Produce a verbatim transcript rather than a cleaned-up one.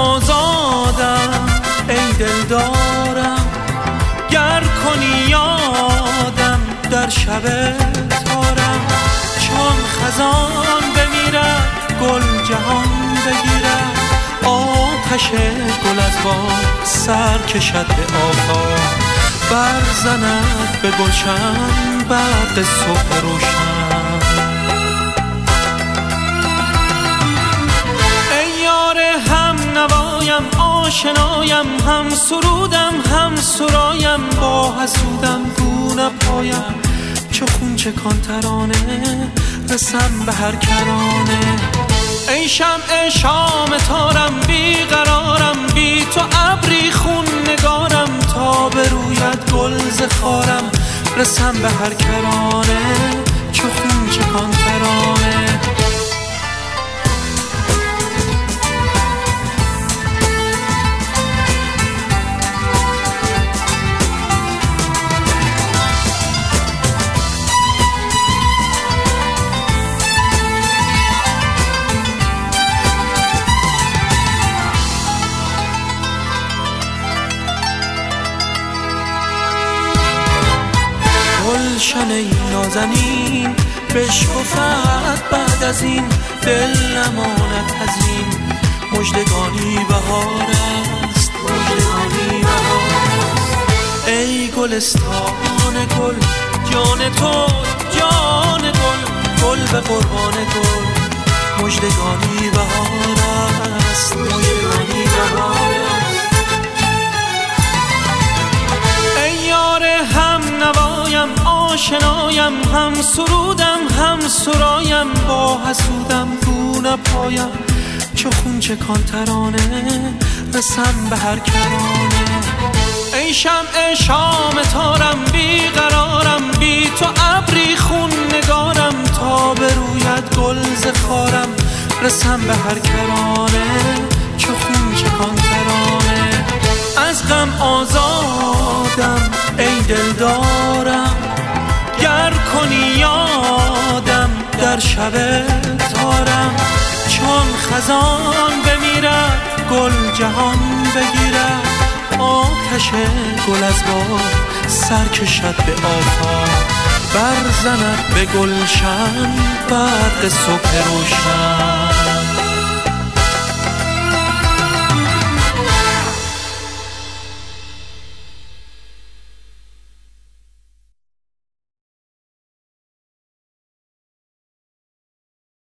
آزادم ای دلدارم، گر کنی یادم در شب تارم. چون خزان بمیرد گل جهان بگیرد، آتش گل از باد سر کشد به آفاق، برزند به گلشن برق صبح روشن. ای یار هم نوایم آشنایم، هم سرودم هم سرایم، با حسودم گو نپایم، چو خون چکان ترانه رسم به هر کرانه. ای شمع شام تارم بیقرارم، بی تو ابری خون نگارم، تا بروید گل ز خارم رسم به هر کرانه، چو خون چکان ترانه. گلشن ای نازنین بشکفد بعد از این، دل نماند حزین، مژدگانی بهار است، مژدگانی بهار است. ای گلستان گل جان تو جان گل، گل به قربان گل، مژدگانی بهار است، مژدگانی بهار است. ای یار هم نوایم آشنایم، هم سرودم هم سرایم، با حسودم گو نپایم، چو خون چکان ترانه رسم به هر کرانه. ای شمع شام تارم بیقرارم، بی تو ابری خون نگارم، تا بروید گل ز خارم رسم به هر کرانه، چو خون چکان ترانه. از غم آزادم ای دلدارم، گر کنی یادم در شب تارم. چون خزان بمیرد گل جهان بگیرد، آتش گل از باد سر کشد به آفاق، برزند به گلشن برق صبح روشن.